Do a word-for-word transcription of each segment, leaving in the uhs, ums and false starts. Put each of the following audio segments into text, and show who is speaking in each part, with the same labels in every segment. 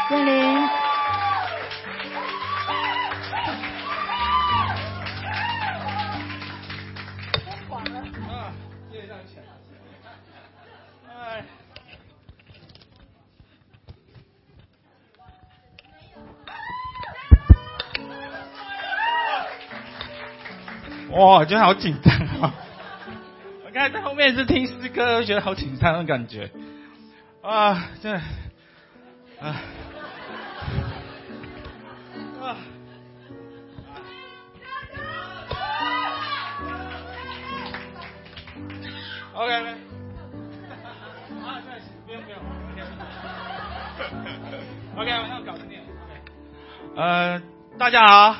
Speaker 1: 建林。
Speaker 2: 啊，谢谢大家。哎。哇，我觉得好紧张啊！我刚才在后面是听诗歌，我觉得好紧张的感觉。啊，真的，啊，啊。OK OK。啊，对，不用不用。OK， 那我搞定。呃，大家好。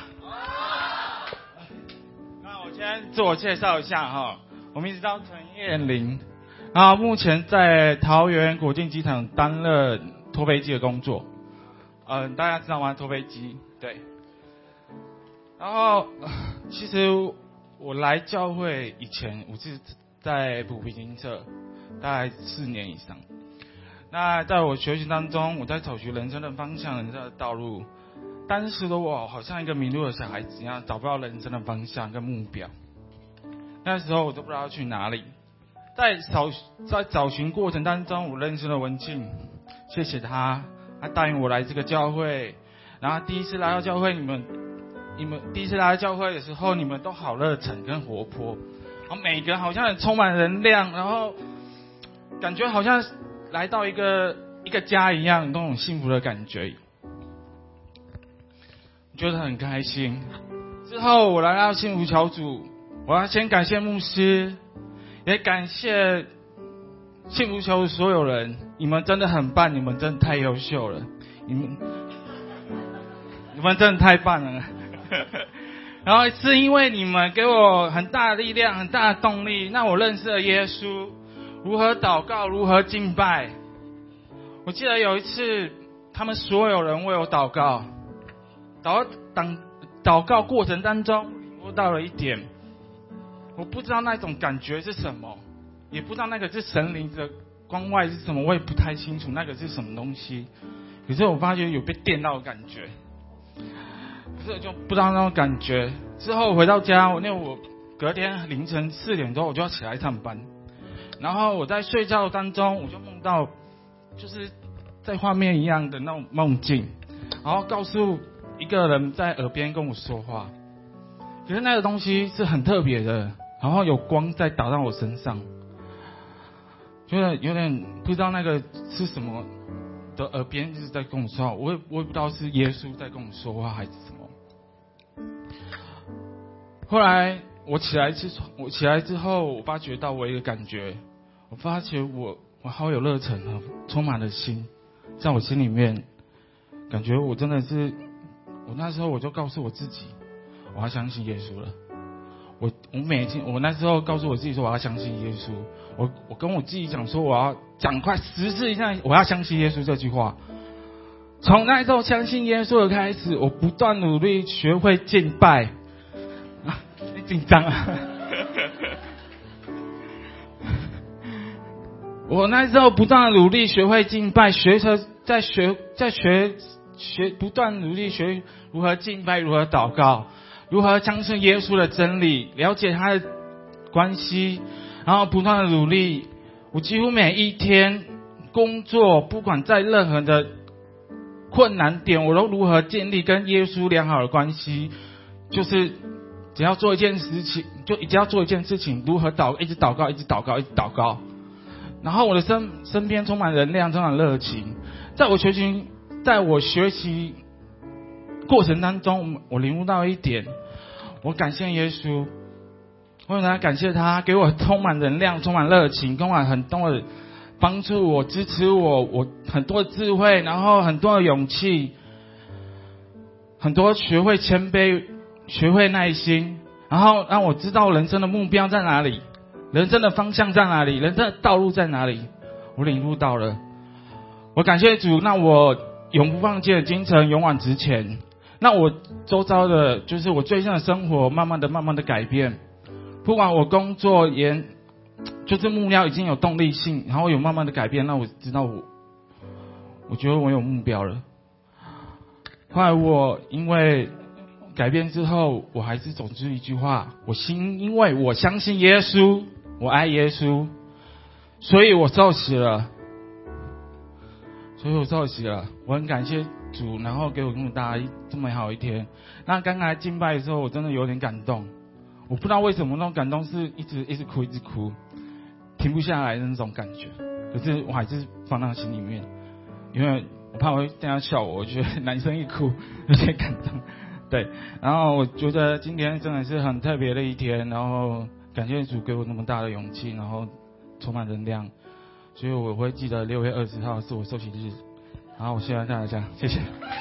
Speaker 2: 那我先自我介绍一下哈，我名字叫陈彦霖，然后目前在桃园国境机场担任拖飞机的工作。嗯、呃，大家知道吗？拖飞机，对。然后其实我来教会以前，我是在补平行社，大概四年以上。那在我学习当中，我在找寻人生的方向、人生的道路。当时的我好像一个迷路的小孩子一样，找不到人生的方向跟目标。那时候我都不知道要去哪里。在找在找寻过程当中，我认识了文静，谢谢他，他答应我来这个教会。然后第一次来到教会，你们你们第一次来到教会的时候，你们都好热忱跟活泼，然后每个人好像很充满能量，然后感觉好像来到一个一个家一样，那种幸福的感觉。觉得很开心。之后我来到幸福小组，我要先感谢牧师，也感谢幸福小组所有人，你们真的很棒，你们真的太优秀了，你们你们真的太棒了。然后是因为你们给我很大的力量，很大的动力，让我认识了耶稣，如何祷告，如何敬拜。我记得有一次，他们所有人为我祷告。祷祷祷告过程当中，领悟到了一点，我不知道那种感觉是什么，也不知道那个是神灵的光外是什么，我也不太清楚那个是什么东西。可是我发觉有被电到的感觉，可是我就不知道那种感觉。之后回到家，我那我隔天凌晨四点多我就要起来上班，然后我在睡觉当中，我就梦到就是在画面一样的那种梦境，然后告诉一个人在耳边跟我说话，可是那个东西是很特别的，然后有光在打到我身上，觉得有点不知道那个是什么的耳边一直在跟我说话，我也我也不知道是耶稣在跟我说话还是什么。后来我起来之我起来之后，我发觉到我一个感觉，我发觉我我好有热忱啊，充满了心，在我心里面，感觉我真的是。我那时候我就告诉我自己，我要相信耶稣了。我我每天我那时候告诉我自己说我要相信耶稣。我我跟我自己讲说我要讲快实施一下我要相信耶稣这句话。从那时候相信耶稣的开始，我不断努力学会敬拜。啊，你紧张啊？我那时候不断努力学会敬拜，学着在学在学。学不断努力学如何敬拜，如何祷告，如何相信耶稣的真理，了解他的关系，然后不断的努力。我几乎每一天工作，不管在任何的困难点，我都如何建立跟耶稣良好的关系。就是只要做一件事情，就只要做一件事情，如何祷，一直祷告，一直祷告，一直祷告。然后我的身身边充满能量，充满热情。在我学习。在我学习过程当中，我领悟到一点，我感谢耶稣，我想感谢他给我充满能量、充满热情、充满很多的帮助我、支持我，我很多的智慧，然后很多的勇气，很多学会谦卑、学会耐心，然后让我知道人生的目标在哪里，人生的方向在哪里，人生的道路在哪里，我领悟到了。我感谢主，让我永不放弃的精神勇往直前。那我周遭的就是我最近的生活慢慢的慢慢的改变，不管我工作也就是目标已经有动力性，然后有慢慢的改变，让我知道我我觉得我有目标了， 后来我因为改变之后，我还是总是一句话：我心，因为我相信耶稣，我爱耶稣，所以我受洗了。所以我受洗了，我很感谢主，然后给我这么大这么好一天。那刚才敬拜的时候，我真的有点感动，我不知道为什么那种感动是一直一直哭一直哭，停不下来的那种感觉。可是我还是放到心里面，因为我怕我会这样笑我，我觉得男生一哭有点感动。对，然后我觉得今天真的是很特别的一天，然后感谢主给我那么大的勇气，然后充满能量。所以我会记得六月二十号是我受洗日，然后我谢谢大家，谢谢。